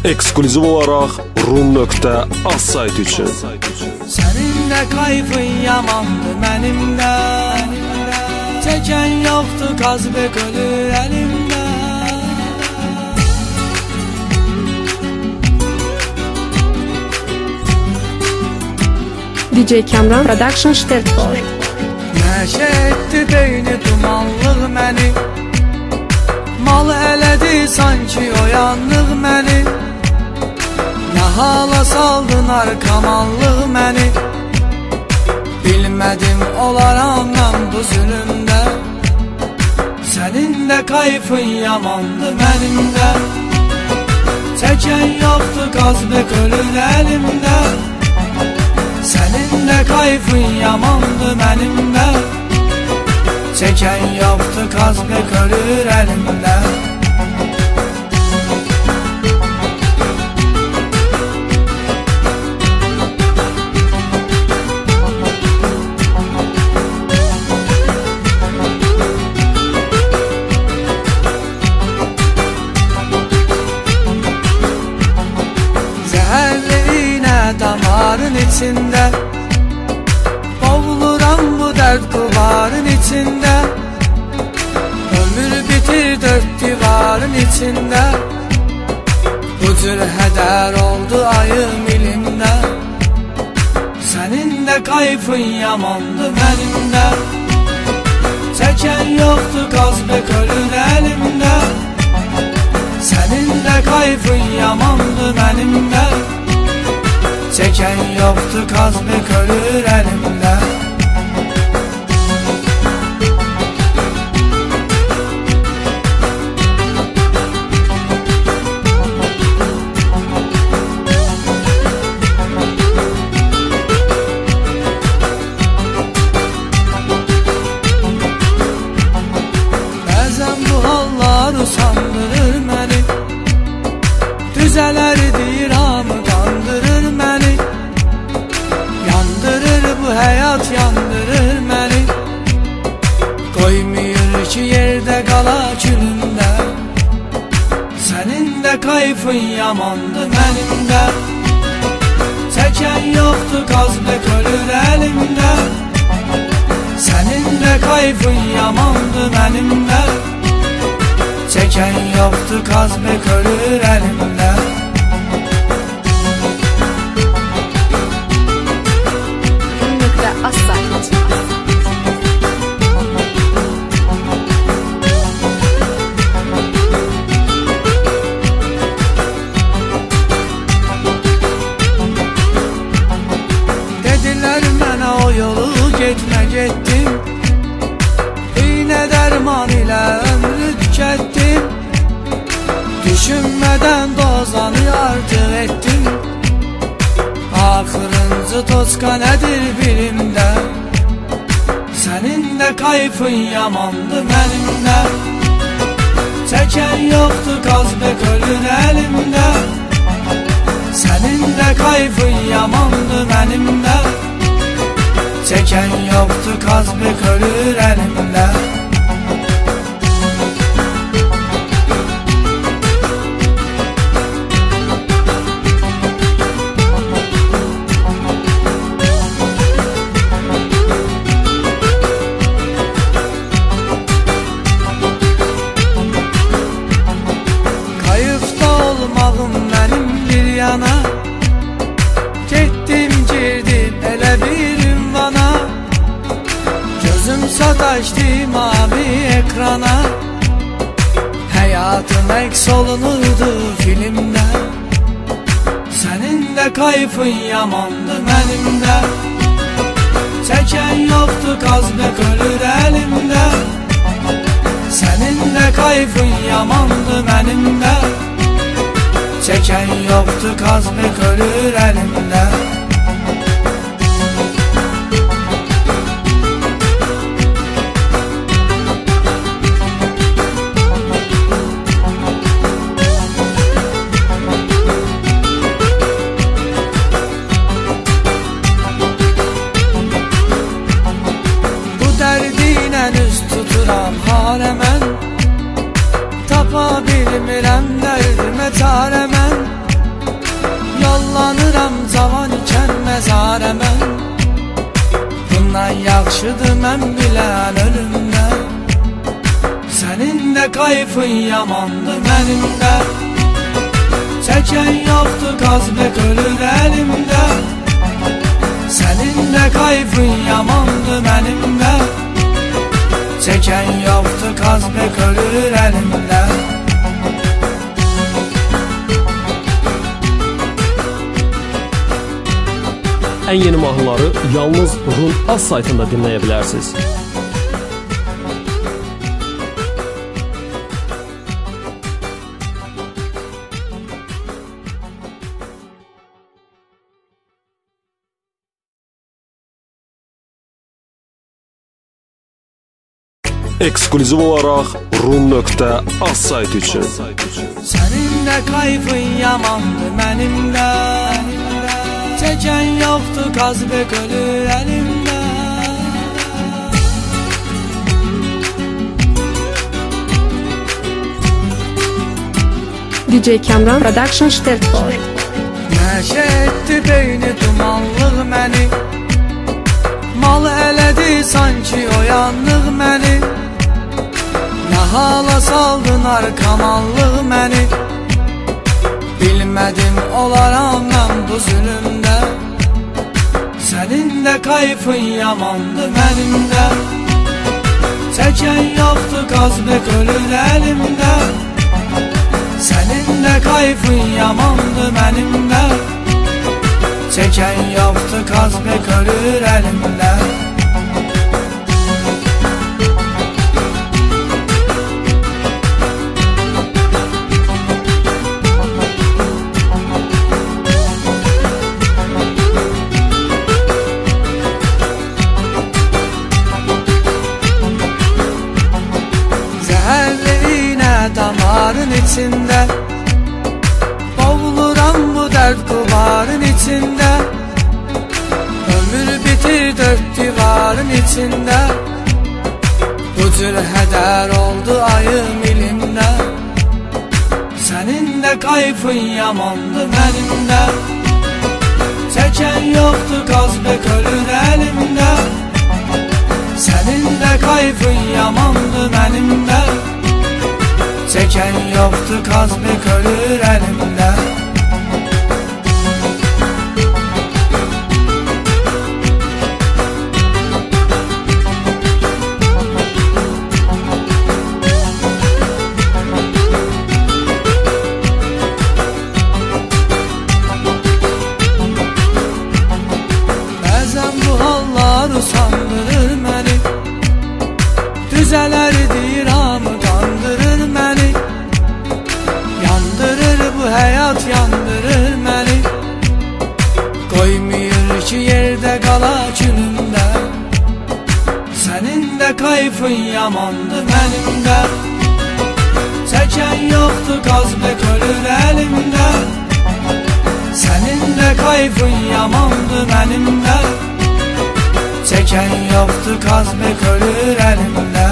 ekskluziv olaraq rum.az sayt üçün. Seninle kayfın yamandı benimle, çeken yoktu kazbe gölü elimde. DJ Kamran Production Ştertfor. Neşe etti beyni dumanlıq məni, mal elədi sanki oyanlıq məni. Nə hala saldın arkamallıq məni, bilmədim olaram mən bu zülümdə. Sənin də kayfın yamandı mənimdə, çəkən yoxdu qazbek ölür əlimdə. Sənin də kayfın yamandı mənimdə, çəkən yoxdu qazbek ölür əlimdə. Damarın içinde boğuluram bu dert duvarın içinde. Ömür bitir dört divarın içinde, bu cür heder oldu ayım ilimde. Senin de kayfın yamandı benimde, çeken yoktu qazbek ölür elimde. Senin de kayfın yamandı benimde, çeken yoktu qazbek ölür elimde. Bəzən bu hallar usandırır məni, düzələr diramı qandırır məni. Yandırır bu hayat, yandırır məni, koymuyor ki yerde qala külündə. Sənin də kayfın yamandı mənimdə, çəkən yoxdu qazbek ölür əlimdə. Sənin də kayfın yamandı mənimdə, çəkən yoxdu qazbek ölür əlimdə. Az sayt. Dediler mənə o yolu getmə getdim, iğne derman ile ömrü tükettim. Düşünmeden dozanı artıq ettim, axırıncı toçka nedir bilimdə. Sənin də kayfın yamandı mənimdə, çəkən yoxdu qazbek ölür əlimdə. Sənin də kayfın yamandı mənimdə, çəkən yoxdu qazbek ölür əlimdə. Getdim girdim elə bir ünvana, gözüm sataşdı mavi ekrana. Hayatım əks olunurdu filmdə, sənin də kayfın yamandı mənimdə, çəkən yoxdu qazbek ölür əlimdə. Sənin də kayfın yamandı mənimdə, çeken yoktu qazbek ölür elimde. Bu derdinə üz tuturam harəmən, tapa bilmirəm dərdimə çarə mən. Uzanıram cavan ikən məzarə mən. Bundan yaxşıdır mən bilən ölümdən. Sənin də qayfın yamandı mənim də. Çəkən yoxdur qazbək ölür əlimdə. Sənin də qayfın yamandı mənim də. Çəkən yoxdur qazbək ölür əlimdə. Ən yeni mahnıları yalnız Run Az saytında dinləyə bilərsiniz. Eksklüziv olaraq Run.az saytı üçün. Sənin də qayfın yamandı mənim də. Çəkən yoxdur qazbək ölür əlimdə. DJ Kamran Production Ştertfor. Nəşə etdi beyni dumanlıq məni. Mal elədi sanki oyanlıq məni. Nə hala saldın arkamallıq məni. Bilmədim olaram mən bu zülümdə. Sənin də qayfın yamandı mənim də. Çəkən yoxdur qazbək ölür əlimdə. Sənin də qayfın yamandı mənim də. Çəkən yoxdur qazbək ölür əlimdə. Damarın içində boğuluram bu dərd qubarın içində. Ömür bitir dörd divarın içində. Bu cür hədər oldu ayım ilimdə. Sənin də qayfın yamandı mənim də. Çəkən yoxdur qazbək ölür əlimdə. Sənin də qayfın yamandı mənim də. Çəkən yoxdur qazbək ölür əlimdə. Bəzən bu hallar usandırır məni. Düzələr diramı qandırır məni. Yandırır bu həyat yandırır məni. Qoymuyur ki yerdə qala günümdə. Sənin də qayfın yamandı mənim də. Çəkən yoxdur qazbək ölür əlimdə. Sənin də qayfın yamandı mənim də. Çəkən yoxdur qazbək ölür əlimdə.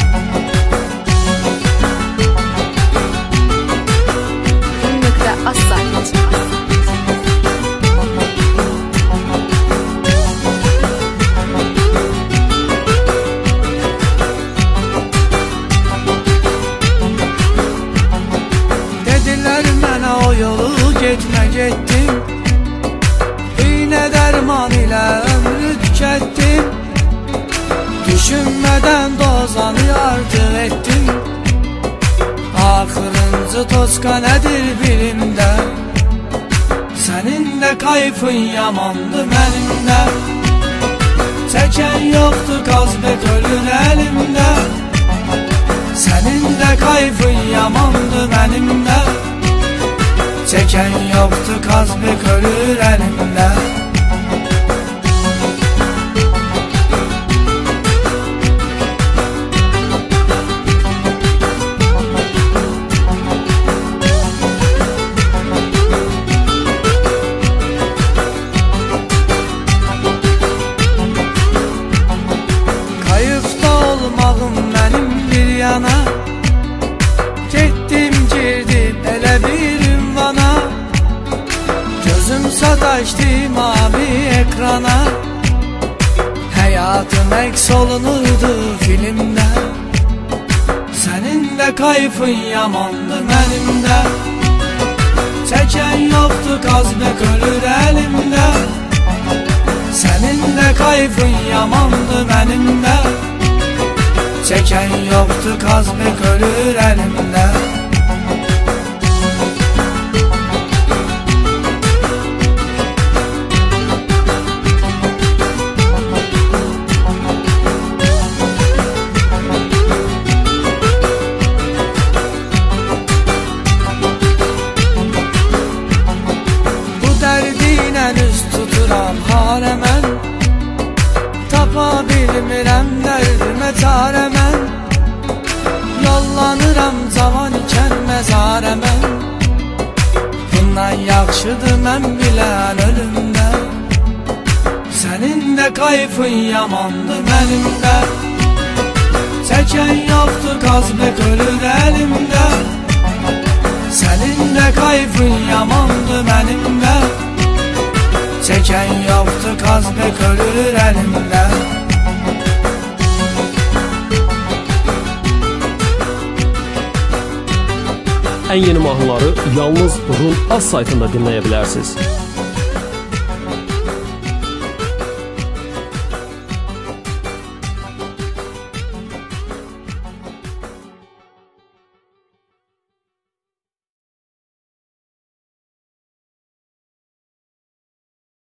Run.az saytı. Dedilər mənə o yolu getmə getdim. İynə dərman ilə ömrü tükətdim. Düşünmədən dozanı artıq etdim. Axırıncı toska nədir bilimdə. Sənin də qayfın yamandı mənim də. Çəkən yoxdur qazbək ölür əlimdə. Sənin də qayfın yamandı mənim də. Çəkən yoxdur qazbək ölür əlimdə. Kayıfda olmağım mənim bir yana. Getdim girdim elə bir ünvana. Gözüm yaklaştı mavi ekrana. Hayatım eks olunurdu filmde. Senin de kayfın yamandı benim de. Çeken yoktu kazbek ölür elimde. Senin de kayfın yamandı benim de. Çeken yoktu kazbek ölür elimde. Üst tuturam haremen, tapa bilmirəm dərdimə çarəmən. Yollanıram cavan ikən məzarəmən. Bundan yaxşıdır mən bilən ölümdə. Sənin də kayfın yamandı mənim də. Çəkən yoxdur qazbek ölür əlimdə. Sənin də kayfın yamandı mənim də. Çeken yoktu kazbek ölür elimde. Ən yeni mahnıları yalnız Run Az saytında dinləyə bilərsiniz.